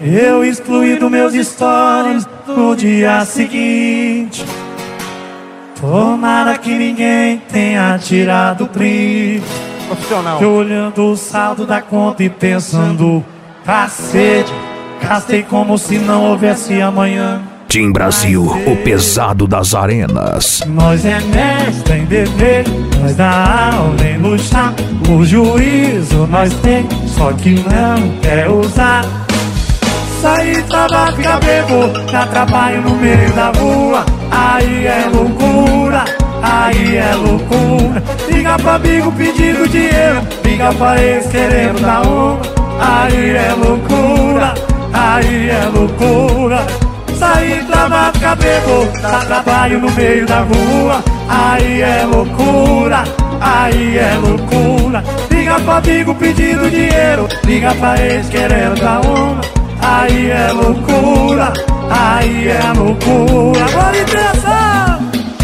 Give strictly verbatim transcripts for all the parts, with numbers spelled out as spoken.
eu excluí dos meus stories no dia seguinte. Tomara que ninguém tenha tirado print. Profissional. Eu olhando o saldo da conta e pensando, cacete, gastei como se não houvesse amanhã. Tim Brasil, o pesado das arenas. Nós é mestre em beber, nós dá aula em luxar. O juízo nós tem, só que não quer usar. Sair pra ficar bebo, dá trabalho no meio da rua. Aí é loucura, aí é loucura. Liga pra amigo pedindo dinheiro, liga pra ex querendo dar uma. Aí é loucura, aí é loucura. Sair pra ficar bebo, dá trabalho no meio da rua. Aí é loucura, aí é loucura. Liga pra amigo pedindo dinheiro, liga pra ex querendo dar uma. Aí é loucura, aí é loucura. Agora interessa!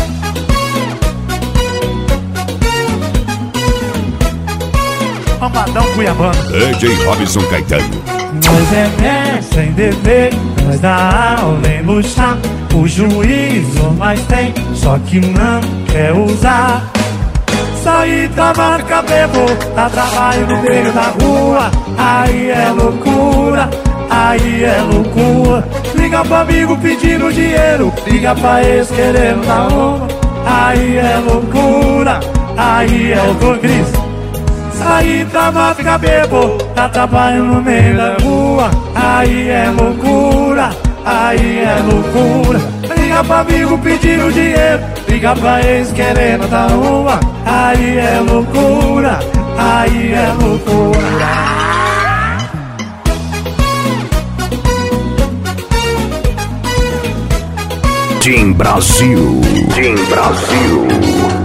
Pamadão Cuiabano, D J Robson Caetano. nós é mestre em dever, nós dá aula em luxar. O juízo nós tem, só que não quer usar. Sair da marca bebo, dá trabalho no meio da rua. Aí é loucura, aí é loucura. Liga pra amigo pedindo dinheiro, liga pra ex querendo dar uma. Aí é loucura, aí é loucura. Cris, sair pra ficar bebo, dá trabalho no meio da rua. Aí é loucura, aí é loucura. Liga pra amigo pedindo dinheiro, liga pra ex querendo dar uma. Aí é loucura, aí é loucura. Tim Brasil. Tim Brasil.